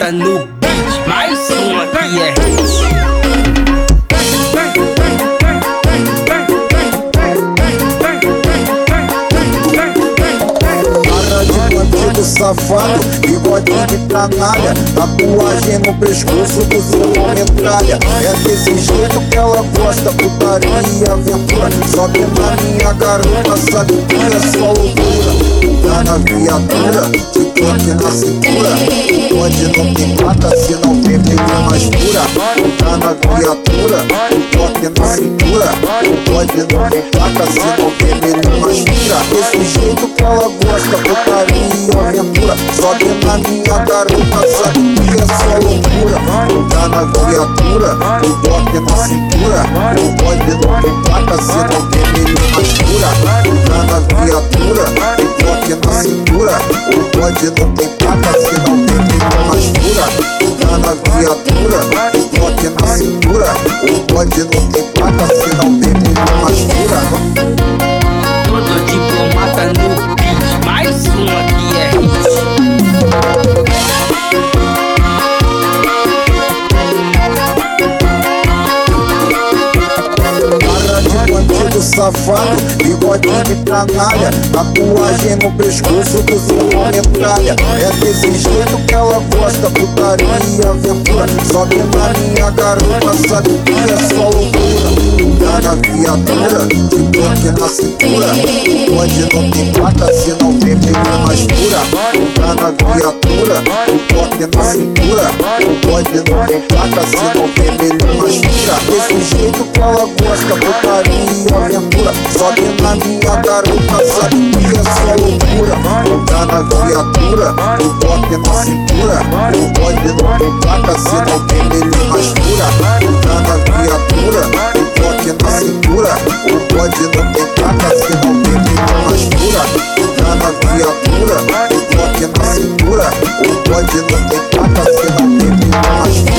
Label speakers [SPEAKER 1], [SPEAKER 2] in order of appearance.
[SPEAKER 1] diplomata no beat, mais uma que é hit.
[SPEAKER 2] Safado, bigodinho de canalha, tatuagem no pescoço do som metralha. É desse jeito que ela gosta, putaria e aventura. Sobe na minha garota, sabe que é só loucura. Tá na viatura, de toque na cintura. Pode não tem placa se não tem meia mais pura. Tá na viatura, toque na cintura. Pode não tem placa se não tem meia mais pura. Desse jeito que ela gosta, putaria e aventura. Sobe na minha garota, sabe que é só loucura. Tá na viatura, o toque na cintura. Pode não tem placa se não tem meia mais pura. Tá na viatura, o toque na cintura. Pode não tem placa se não tem meia mais pura. Tá na viatura, o toque na cintura. Pode não tem placa se não tem meia mais pura.
[SPEAKER 1] Todo diplomata no beat, mais uma que é hit.
[SPEAKER 2] Safado, bigodinho de canalha, tatuagem no pescoço do som metralha. É desse jeito que ela gosta, putaria e aventura. Sobe na minha garota, sabe que é só loucura. Tá na viatura, de toque na cintura. Pode não tem placa se não tem meia mais pura. Tá na viatura, de toque na cintura. Pode não tem placa se não tem meia mais pura. Desse jeito que ela gosta, putaria e aventura. Sobe na minha garota, sabe que é só loucura. Tá na viatura, o toque na cintura. Pode não tem placa se não tem meia mais pura. Tá na viatura, o toque na cintura. Pode não tem placa se não tem meia mais pura. Tá na viatura, o toque na cintura. Pode não tem placa se não tem meia mais pura.